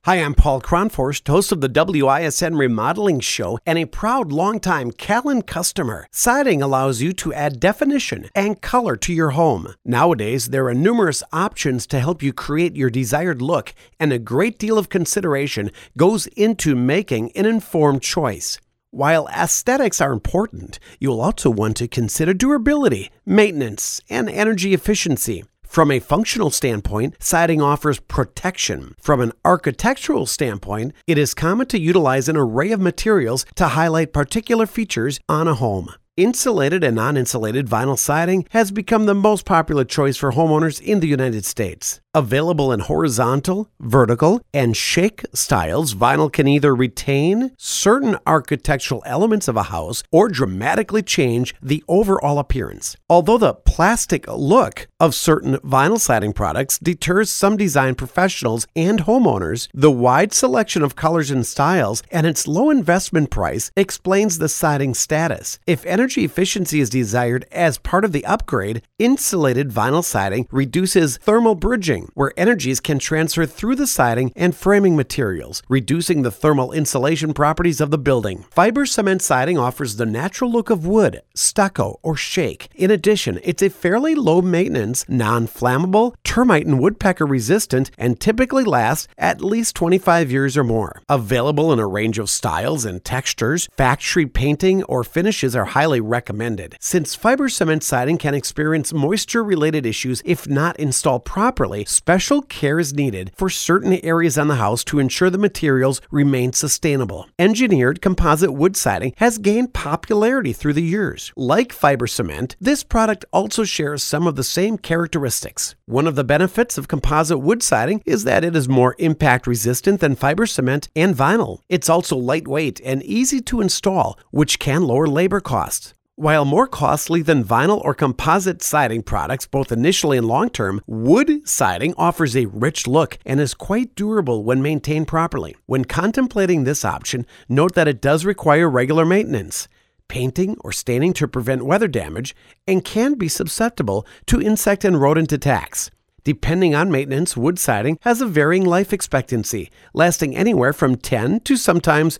Hi, I'm Paul Kronforst, host of the WISN Remodeling Show and a proud longtime Callan customer. Siding allows you to add definition and color to your home. Nowadays, there are numerous options to help you create your desired look, and a great deal of consideration goes into making an informed choice. While aesthetics are important, you'll also want to consider durability, maintenance, and energy efficiency. From a functional standpoint, siding offers protection. From an architectural standpoint, it is common to utilize an array of materials to highlight particular features on a home. Insulated and non-insulated vinyl siding has become the most popular choice for homeowners in the United States. Available in horizontal, vertical, and shake styles, vinyl can either retain certain architectural elements of a house or dramatically change the overall appearance. Although the plastic look of certain vinyl siding products deters some design professionals and homeowners, the wide selection of colors and styles and its low investment price explains the siding status. If energy efficiency is desired as part of the upgrade, insulated vinyl siding reduces thermal bridging, where energies can transfer through the siding and framing materials, reducing the thermal insulation properties of the building. Fiber cement siding offers the natural look of wood, stucco, or shake. In addition, it's a fairly low maintenance, non-flammable, termite and woodpecker resistant, and typically lasts at least 25 years or more. Available in a range of styles and textures, factory painting or finishes are highly recommended. Since fiber cement siding can experience moisture-related issues if not installed properly, special care is needed for certain areas on the house to ensure the materials remain sustainable. Engineered composite wood siding has gained popularity through the years. Like fiber cement, this product also shares some of the same characteristics. One of the benefits of composite wood siding is that it is more impact resistant than fiber cement and vinyl. It's also lightweight and easy to install, which can lower labor costs. While more costly than vinyl or composite siding products, both initially and long-term, wood siding offers a rich look and is quite durable when maintained properly. When contemplating this option, note that it does require regular maintenance, painting or staining to prevent weather damage, and can be susceptible to insect and rodent attacks. Depending on maintenance, wood siding has a varying life expectancy, lasting anywhere from 10 to sometimes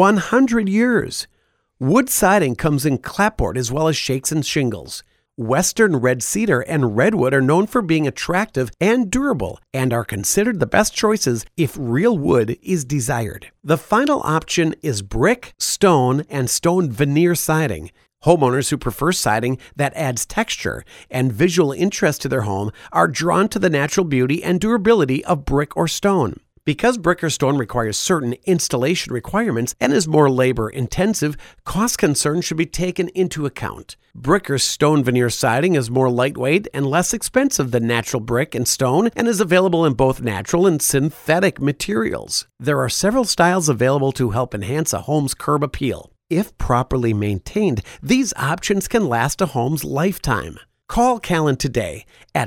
100 years. Wood siding comes in clapboard as well as shakes and shingles. Western red cedar and redwood are known for being attractive and durable and are considered the best choices if real wood is desired. The final option is brick, stone, and stone veneer siding. Homeowners who prefer siding that adds texture and visual interest to their home are drawn to the natural beauty and durability of brick or stone. Because brick or stone requires certain installation requirements and is more labor-intensive, cost concerns should be taken into account. Brick or stone veneer siding is more lightweight and less expensive than natural brick and stone and is available in both natural and synthetic materials. There are several styles available to help enhance a home's curb appeal. If properly maintained, these options can last a home's lifetime. Call Callan today at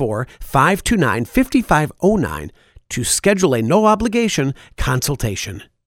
414-529-5509 to schedule a no-obligation consultation.